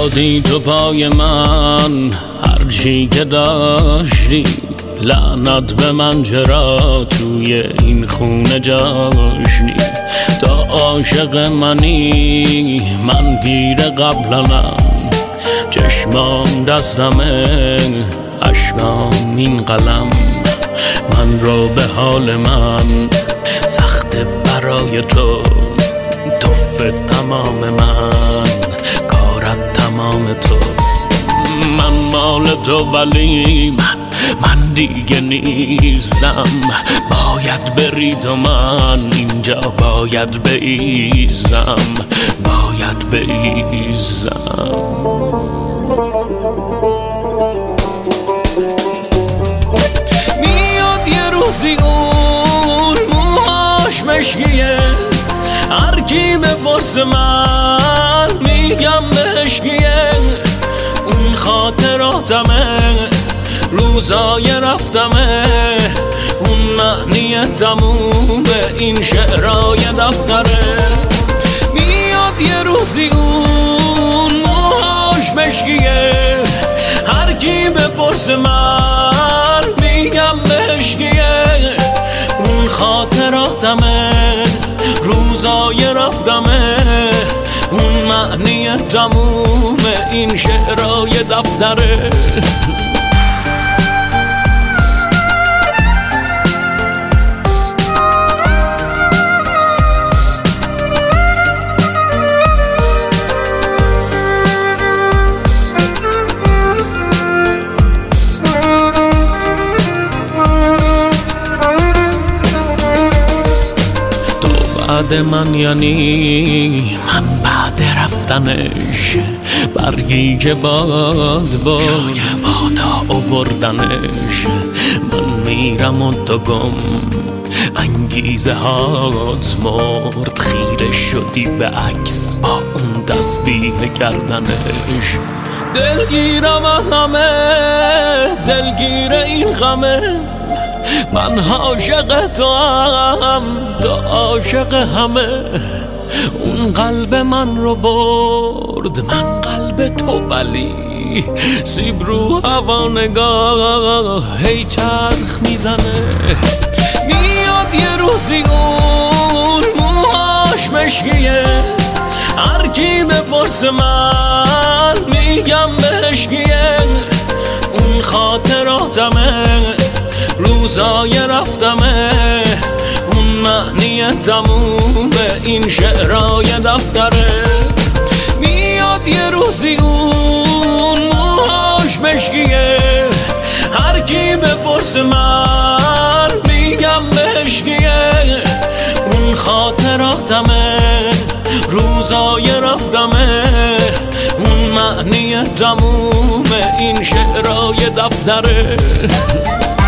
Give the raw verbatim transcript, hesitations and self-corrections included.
دادی تو پای من هرچی که داشتی، لعنت به من چرا توی این خونه جاشتی. تا عاشق منی من گیر قبلنم، چشمام دستمه اشکام این قلم. من رو به حال من سخت برای تو، توف تمام من کارت تمام تو. من مال تو ولی من من دیگه نیستم، باید بری تو، من اینجا باید بایزم، باید بایزم. میاد یه روزی اون موهاش مشکیه، هر کی بپرس من میگم مشکیه. اون خاطراتمه، روزای رفتمه، اون معنی تموم این شعرهای دفتره. میاد یه روزی اون موهاش مشکیه، هر کی بپرس من میگم مشکیه. اون خاطراتمه، روزای رفتمه، اون معنی تموم این شعرهای دفتره. بعد من یعنی من بعد رفتنش، برگی که باد باد جای بادا آوردنش. من میرم و تو گم، انگیزه هات مرد، خیره شدی به عکس با اون تسبیح کردنش. دلگیرم از همه، دلگیر این غمه، من عاشق تو هم، تو عاشق همه. اون قلب من رو برد، من قلب تو ولی سیب رو هوا نگاه هی چرخ میزنه. میاد یه روزی اون موهاش مشکیه، هر کی بپرس من میگم مشکیه. اون خاطراتمه، روزای رفتمه، اون معنی تموم این شعرهای دفتره. میاد یه روزی اون موهاش مشکیه، هر کی بپرس من میگم مشکیه. اون خاطراتمه، روزای رفتمه، اون معنی تموم این شعرهای دفتره.